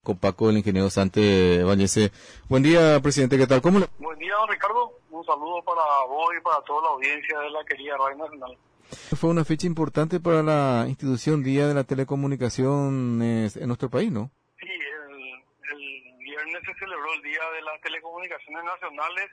Copaco, el ingeniero Sante Vallese. Buen día, presidente, ¿qué tal? ¿Cómo le... Buen día, don Ricardo. Un saludo para vos y para toda la audiencia de la querida Radio Nacional. Fue una fecha importante para la institución Día de la Telecomunicación en nuestro país, ¿no? Sí, el viernes se celebró el Día de las Telecomunicaciones Nacionales.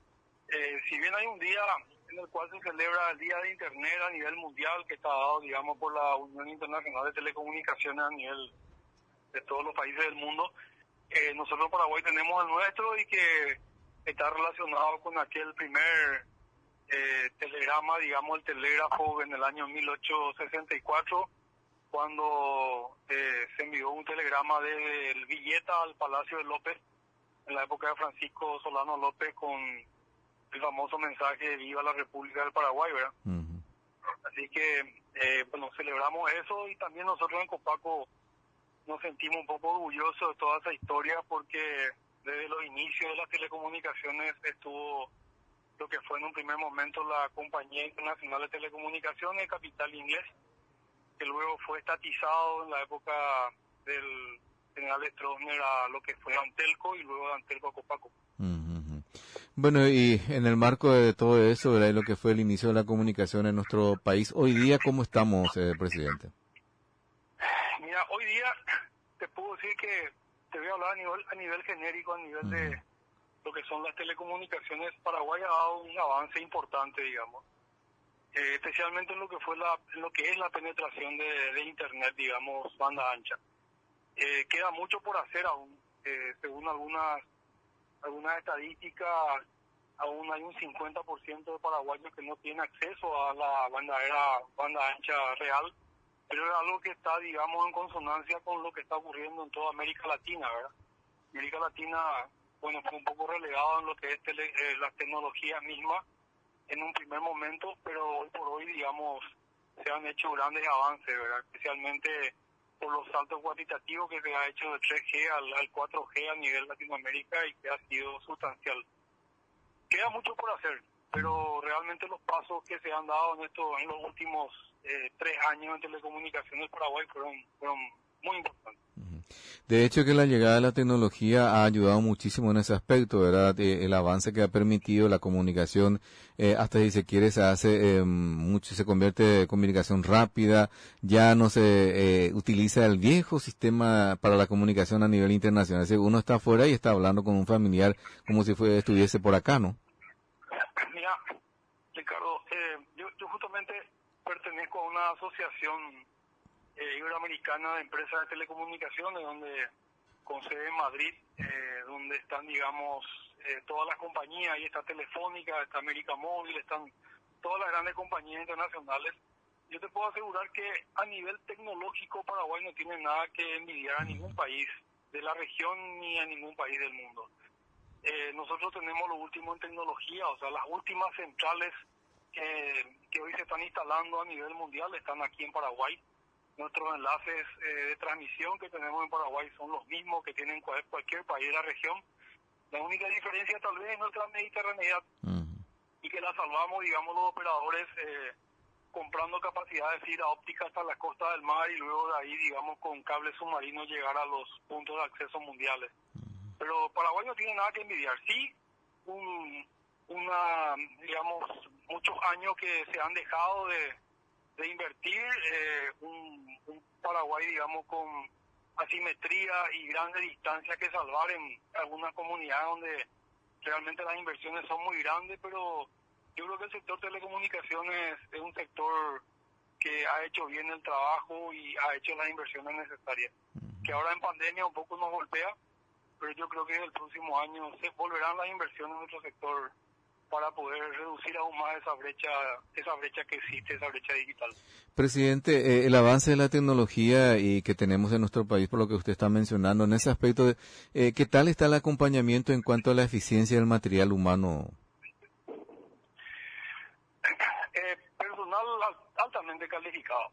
Si bien hay un día en el cual se celebra el Día de Internet a nivel mundial, que está dado, digamos, por la Unión Internacional de Telecomunicaciones a nivel de todos los países del mundo, nosotros en Paraguay tenemos el nuestro y que está relacionado con aquel primer telegrama, digamos, el telégrafo en el año 1864, cuando se envió un telegrama desde el Villeta al Palacio de López, en la época de Francisco Solano López, con el famoso mensaje "Viva la República del Paraguay", ¿verdad? Uh-huh. Así que, bueno, celebramos eso, y también nosotros en Copaco nos sentimos un poco orgullosos de toda esa historia, porque desde los inicios de las telecomunicaciones estuvo lo que fue en un primer momento la Compañía Internacional de Telecomunicaciones, Capital Inglés, que luego fue estatizado en la época del general Stroessner a lo que fue Antelco, y luego de Antelco a Copaco. Uh-huh. Bueno, y en el marco de todo eso, ¿verdad?, y lo que fue el inicio de la comunicación en nuestro país, hoy día, ¿cómo estamos, presidente? Mira, hoy día te puedo decir que te voy a hablar a nivel genérico, a nivel de lo que son las telecomunicaciones. Paraguay ha dado un avance importante, digamos, especialmente en lo que fue lo que es la penetración de Internet, digamos, banda ancha. Queda mucho por hacer aún, según algunas estadísticas. Aún hay un 50% de paraguayos que no tienen acceso a la banda ancha real, pero es algo que está, digamos, en consonancia con lo que está ocurriendo en toda América Latina, ¿verdad? América Latina, bueno, fue un poco relegado en lo que es las tecnologías mismas en un primer momento, pero hoy por hoy, digamos, se han hecho grandes avances, ¿verdad? Especialmente por los saltos cuantitativos que se ha hecho de 3G al 4G a nivel Latinoamérica, y que ha sido sustancial. Queda mucho por hacer, pero realmente los pasos que se han dado en los últimos 3 años en telecomunicaciones en Paraguay fueron muy importantes. De hecho, que la llegada de la tecnología ha ayudado muchísimo en ese aspecto, ¿verdad? El avance que ha permitido la comunicación, hasta si se quiere, se hace mucho, se convierte en comunicación rápida. Ya no se utiliza el viejo sistema para la comunicación a nivel internacional. Es decir, uno está afuera y está hablando con un familiar como si estuviese por acá, ¿no? Mira, Ricardo, yo justamente pertenezco a una asociación iberoamericana de empresas de telecomunicaciones, donde con sede en Madrid, donde están, digamos, todas las compañías. Ahí está Telefónica, está América Móvil, están todas las grandes compañías internacionales. Yo te puedo asegurar que a nivel tecnológico Paraguay no tiene nada que envidiar a ningún país de la región ni a ningún país del mundo. Nosotros tenemos lo último en tecnología, o sea, las últimas centrales que hoy se están instalando a nivel mundial están aquí en Paraguay. Nuestros enlaces de transmisión que tenemos en Paraguay son los mismos que tienen cualquier país de la región. La única diferencia tal vez es nuestra mediterraneidad, y que la salvamos, digamos, los operadores comprando capacidad de fibra óptica hasta la costa del mar, y luego de ahí, digamos, con cables submarinos llegar a los puntos de acceso mundiales. Pero Paraguay no tiene nada que envidiar. Sí, digamos, muchos años que se han dejado de invertir, un Paraguay, digamos, con asimetría y grandes distancias que salvar en algunas comunidades donde realmente las inversiones son muy grandes, pero yo creo que el sector telecomunicaciones es un sector que ha hecho bien el trabajo y ha hecho las inversiones necesarias. Que ahora en pandemia un poco nos golpea, pero yo creo que el próximo año se volverán las inversiones en nuestro sector para poder reducir aún más esa brecha que existe, esa brecha digital. Presidente, el avance de la tecnología y que tenemos en nuestro país, por lo que usted está mencionando, en ese aspecto, ¿qué tal está el acompañamiento en cuanto a la eficiencia del material humano? Personal altamente calificado.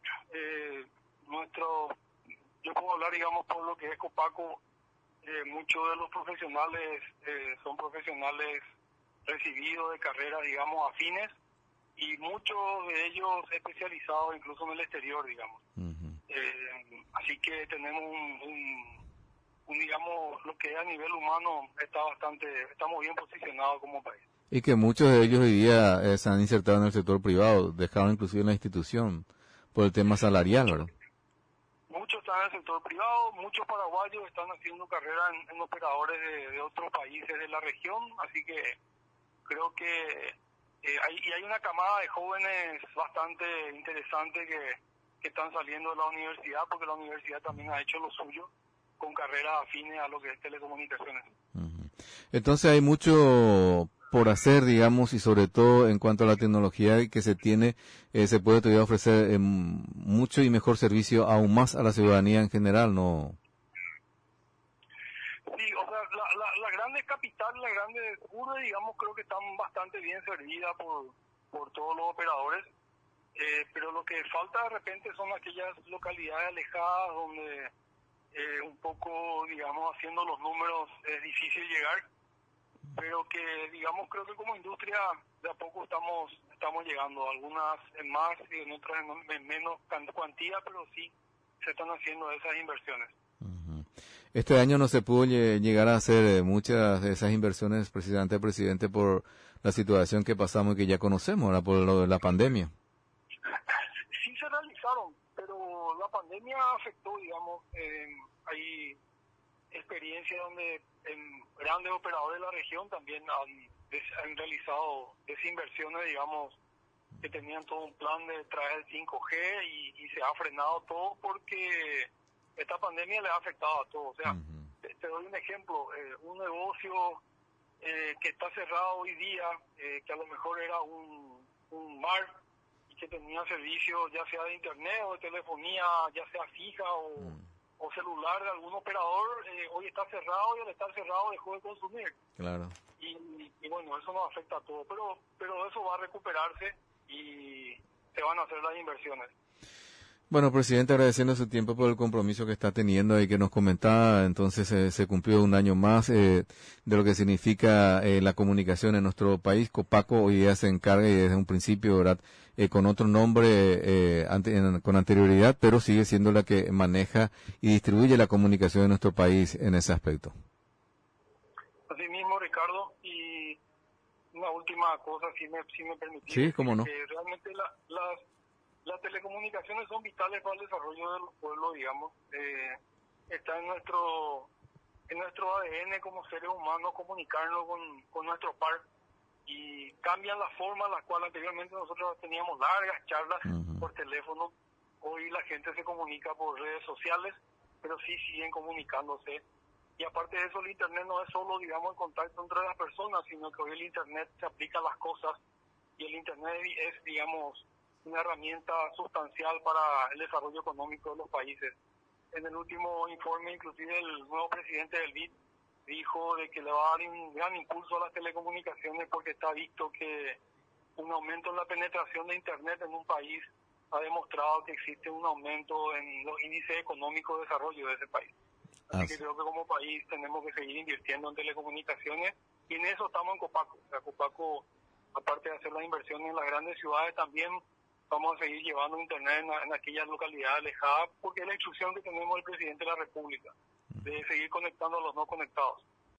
Yo puedo hablar, digamos, por lo que es Copaco. Muchos de los profesionales son profesionales recibidos de carreras, digamos, afines, y muchos de ellos especializados incluso en el exterior, digamos. Así que tenemos digamos, lo que es a nivel humano estamos bien posicionados como país. Y que muchos de ellos hoy día se han insertado en el sector privado, dejaron inclusive la institución por el tema salarial, ¿verdad? Muchos están en el sector privado, muchos paraguayos están haciendo carrera en operadores de otros países de la región, así que creo que hay una camada de jóvenes bastante interesante que están saliendo de la universidad, porque la universidad también ha hecho lo suyo con carreras afines a lo que es telecomunicaciones. Uh-huh. Entonces hay mucho por hacer, digamos, y sobre todo en cuanto a la tecnología que se tiene, se puede todavía ofrecer mucho y mejor servicio aún más a la ciudadanía en general, ¿no? Sí, o sea, las grandes capitales, las grandes urbes, digamos, creo que están bastante bien servidas por todos los operadores, pero lo que falta de repente son aquellas localidades alejadas donde un poco, digamos, haciendo los números es difícil llegar, pero que, digamos, creo que como industria de a poco estamos llegando, algunas en más y en otras en menos cuantía, pero sí se están haciendo esas inversiones. Este año no se pudo llegar a hacer muchas de esas inversiones precisamente, presidente, por la situación que pasamos y que ya conocemos, ¿verdad? Por lo de la pandemia. Sí se realizaron, pero la pandemia afectó, digamos, hay experiencias donde grandes operadores de la región también han realizado desinversiones, digamos, que tenían todo un plan de traer el 5G y se ha frenado todo porque esta pandemia le ha afectado a todo. O sea, te doy un ejemplo, un negocio que está cerrado hoy día, que a lo mejor era un bar y que tenía servicios ya sea de internet o de telefonía, ya sea fija o celular de algún operador, hoy está cerrado y al estar cerrado dejó de consumir. Claro. Y bueno, eso nos afecta a todo, pero eso va a recuperarse y se van a hacer las inversiones. Bueno, presidente, agradeciendo su tiempo por el compromiso que está teniendo y que nos comentaba, entonces se cumplió un año más de lo que significa la comunicación en nuestro país. Copaco hoy día se encarga y desde un principio, ¿verdad? Con otro nombre con anterioridad, pero sigue siendo la que maneja y distribuye la comunicación en nuestro país en ese aspecto. Así mismo, Ricardo, y una última cosa, si me permitís. Sí, cómo no. Realmente las telecomunicaciones son vitales para el desarrollo de los pueblos, digamos. Está en nuestro ADN como seres humanos comunicarnos con nuestro par y cambian la forma en la cual anteriormente nosotros teníamos largas charlas por teléfono. Hoy la gente se comunica por redes sociales, pero sí siguen comunicándose. Y aparte de eso, el Internet no es solo, digamos, el contacto entre las personas, sino que hoy el Internet se aplica a las cosas y el Internet es, digamos, una herramienta sustancial para el desarrollo económico de los países. En el último informe, inclusive el nuevo presidente del BID dijo de que le va a dar un gran impulso a las telecomunicaciones porque está visto que un aumento en la penetración de Internet en un país ha demostrado que existe un aumento en los índices económicos de desarrollo de ese país. Así que creo que como país tenemos que seguir invirtiendo en telecomunicaciones y en eso estamos en Copaco. O sea, Copaco, aparte de hacer las inversiones en las grandes ciudades, también vamos a seguir llevando Internet en aquellas localidades alejadas porque es la instrucción que tenemos del presidente de la República, de seguir conectando a los no conectados.